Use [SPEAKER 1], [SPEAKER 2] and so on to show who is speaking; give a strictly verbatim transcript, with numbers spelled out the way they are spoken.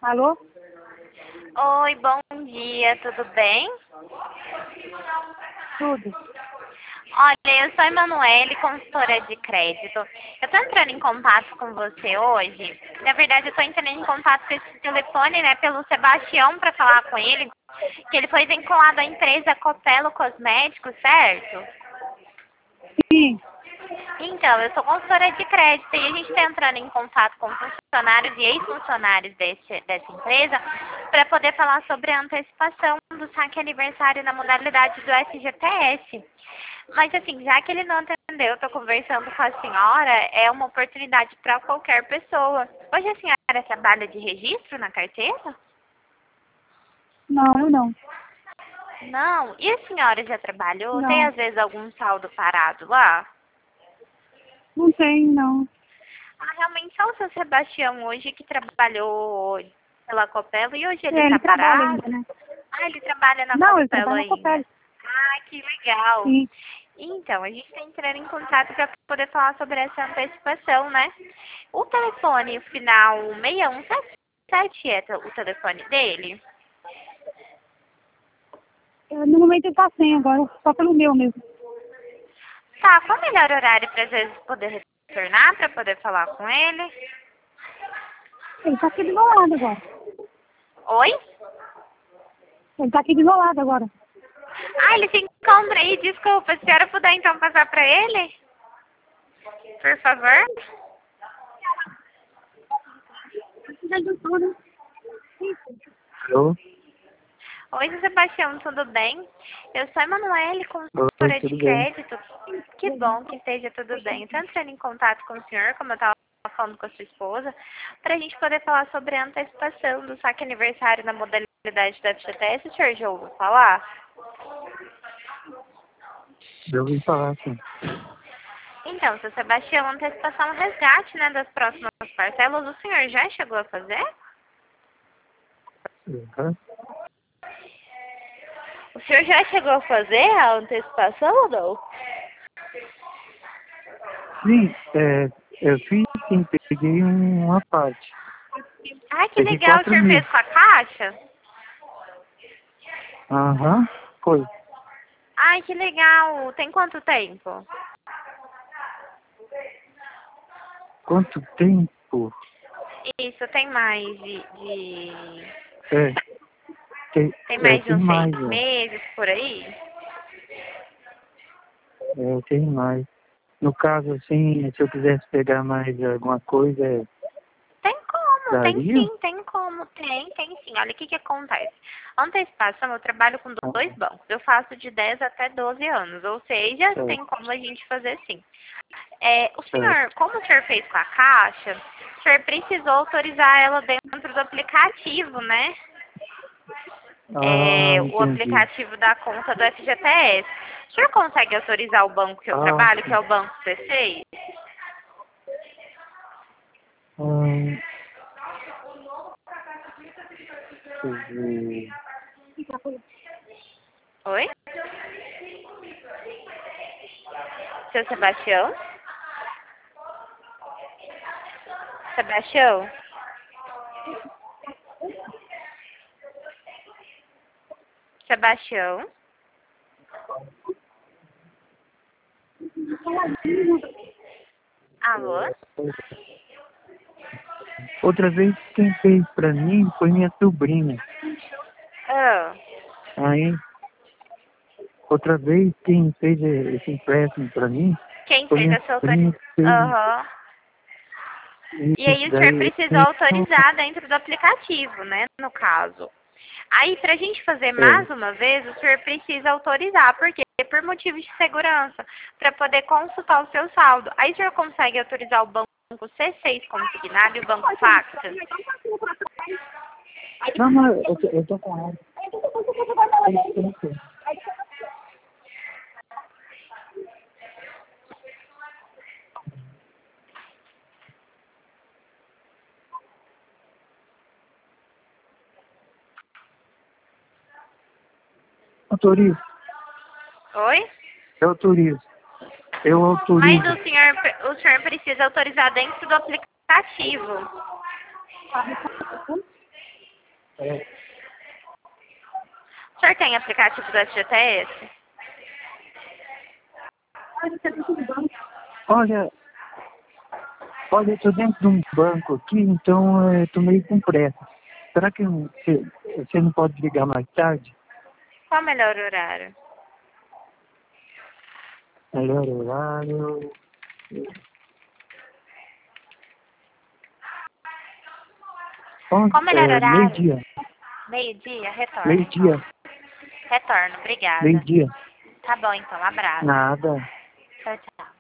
[SPEAKER 1] Alô?
[SPEAKER 2] Oi, bom dia, tudo bem?
[SPEAKER 1] Tudo.
[SPEAKER 2] Olha, eu sou a Emanuele, consultora de crédito. Eu estou entrando em contato com você hoje. Na verdade, eu estou entrando em contato com esse telefone, né, pelo Sebastião, para falar com ele, que ele foi vinculado à empresa Copelo Cosméticos, certo?
[SPEAKER 1] Sim.
[SPEAKER 2] Então, eu sou consultora de crédito e a gente está entrando em contato com funcionários e ex-funcionários desse, dessa empresa para poder falar sobre a antecipação do saque aniversário na modalidade do F G T S. Mas assim, já que ele não atendeu, eu estou conversando com a senhora, é uma oportunidade para qualquer pessoa. Hoje a senhora trabalha de registro na carteira?
[SPEAKER 1] Não, eu não.
[SPEAKER 2] Não. E a senhora já trabalhou? Tem
[SPEAKER 1] Não.
[SPEAKER 2] às vezes algum saldo parado lá?
[SPEAKER 1] Não tem, não.
[SPEAKER 2] Ah, realmente só o seu Sebastião hoje que trabalhou pela Copelo e hoje ele
[SPEAKER 1] É,
[SPEAKER 2] está
[SPEAKER 1] ele trabalha
[SPEAKER 2] parado?
[SPEAKER 1] ainda, né?
[SPEAKER 2] Ah, ele trabalha na
[SPEAKER 1] Não, ele
[SPEAKER 2] Copelo
[SPEAKER 1] trabalha na
[SPEAKER 2] ainda.
[SPEAKER 1] Copel.
[SPEAKER 2] Ah, que legal.
[SPEAKER 1] Sim.
[SPEAKER 2] Então, a gente está entrando em contato para poder falar sobre essa antecipação, né? O telefone, o final seis um sete sete é o telefone dele?
[SPEAKER 1] É, no momento ele tá sem agora, só pelo meu mesmo.
[SPEAKER 2] Tá, qual o melhor horário para às vezes poder retornar, para poder falar com ele?
[SPEAKER 1] Ele tá aqui do meu lado agora.
[SPEAKER 2] Oi?
[SPEAKER 1] Ele tá aqui do meu lado agora.
[SPEAKER 2] Ah, ele se encontra aí, desculpa. Se a senhora puder então passar para ele? Por favor.
[SPEAKER 3] Alô?
[SPEAKER 2] Oi, seu Sebastião, tudo bem? Eu sou a Emanuele,
[SPEAKER 3] Oi,
[SPEAKER 2] consultora de
[SPEAKER 3] tudo bem?
[SPEAKER 2] crédito. Que bom que esteja tudo bem. Estou entrando em contato com o senhor, como eu estava falando com a sua esposa, para a gente poder falar sobre a antecipação do saque aniversário na modalidade da F G T S. O senhor já ouviu falar?
[SPEAKER 3] Já ouvi falar, sim.
[SPEAKER 2] Então, seu Sebastião, antecipação é um resgate, né, das próximas parcelas. O senhor já chegou a fazer?
[SPEAKER 3] Uhum.
[SPEAKER 2] O senhor já chegou a fazer a antecipação ou não?
[SPEAKER 3] Sim, é, eu fiz sim, peguei um- uma parte.
[SPEAKER 2] Ai, que
[SPEAKER 3] Peguei
[SPEAKER 2] legal. O
[SPEAKER 3] quatro
[SPEAKER 2] senhor
[SPEAKER 3] mil.
[SPEAKER 2] fez com a Caixa?
[SPEAKER 3] Aham, foi.
[SPEAKER 2] Ai, que legal. Tem quanto tempo?
[SPEAKER 3] Quanto tempo?
[SPEAKER 2] Isso, tem mais de... de...
[SPEAKER 3] É, tem,
[SPEAKER 2] Tem
[SPEAKER 3] é,
[SPEAKER 2] mais de
[SPEAKER 3] tem
[SPEAKER 2] uns seis
[SPEAKER 3] mais, ó.
[SPEAKER 2] meses, por aí?
[SPEAKER 3] É, tem mais. No caso, assim, se eu quisesse pegar mais alguma coisa, é,
[SPEAKER 2] Tem como, tem
[SPEAKER 3] daria?
[SPEAKER 2] sim, tem como, tem, tem sim. Olha o que que acontece. Antecipação, eu trabalho com
[SPEAKER 3] Ah,
[SPEAKER 2] dois bancos. Eu faço de dez até doze anos, ou seja,
[SPEAKER 3] certo,
[SPEAKER 2] tem como a gente fazer sim. É, o
[SPEAKER 3] certo.
[SPEAKER 2] senhor, como o senhor fez com a Caixa, o senhor precisou autorizar ela dentro do aplicativo, né?
[SPEAKER 3] Ah,
[SPEAKER 2] É, o
[SPEAKER 3] entendi.
[SPEAKER 2] aplicativo da conta do F G T S. O senhor consegue autorizar o banco que eu
[SPEAKER 3] Ah,
[SPEAKER 2] trabalho, que é
[SPEAKER 3] sim.
[SPEAKER 2] o Banco C seis?
[SPEAKER 3] Hum, deixa eu ver.
[SPEAKER 2] Oi? Seu Sebastião? Sebastião? Sebastião? Alô?
[SPEAKER 3] Outra vez quem fez pra mim foi minha sobrinha.
[SPEAKER 2] Ah,
[SPEAKER 3] Aí, outra vez quem fez esse empréstimo pra mim
[SPEAKER 2] quem
[SPEAKER 3] foi
[SPEAKER 2] fez
[SPEAKER 3] minha
[SPEAKER 2] essa
[SPEAKER 3] sobrinha
[SPEAKER 2] autorização?
[SPEAKER 3] que fez
[SPEAKER 2] Aham. E
[SPEAKER 3] isso
[SPEAKER 2] aí o senhor
[SPEAKER 3] daí.
[SPEAKER 2] precisou autorizar dentro do aplicativo, né, no caso. Aí, pra gente fazer
[SPEAKER 3] É,
[SPEAKER 2] mais uma vez, o senhor precisa autorizar, porque por motivos de segurança, para poder consultar o seu saldo. Aí o senhor consegue autorizar o banco C seis consignado e o banco Facta?
[SPEAKER 3] não, não, eu, tô- eu tô com ela. Autorizo,
[SPEAKER 2] Oi?
[SPEAKER 3] eu autorizo. Eu
[SPEAKER 2] Mas
[SPEAKER 3] autorizo.
[SPEAKER 2] o senhor, o senhor precisa autorizar dentro do aplicativo.
[SPEAKER 3] É.
[SPEAKER 2] O senhor tem aplicativo do F G T S?
[SPEAKER 3] Olha, olha, eu tô dentro de um banco aqui, então eu tô meio com pressa. Será que você, você não pode ligar mais tarde?
[SPEAKER 2] Qual o melhor horário?
[SPEAKER 3] Melhor horário.
[SPEAKER 2] Qual o melhor
[SPEAKER 3] É,
[SPEAKER 2] horário?
[SPEAKER 3] meio-dia.
[SPEAKER 2] Meio-dia? Retorno.
[SPEAKER 3] Meio-dia.
[SPEAKER 2] Retorno, obrigada.
[SPEAKER 3] Meio-dia.
[SPEAKER 2] Tá bom, então. Abraço.
[SPEAKER 3] Nada.
[SPEAKER 2] Tchau, tchau.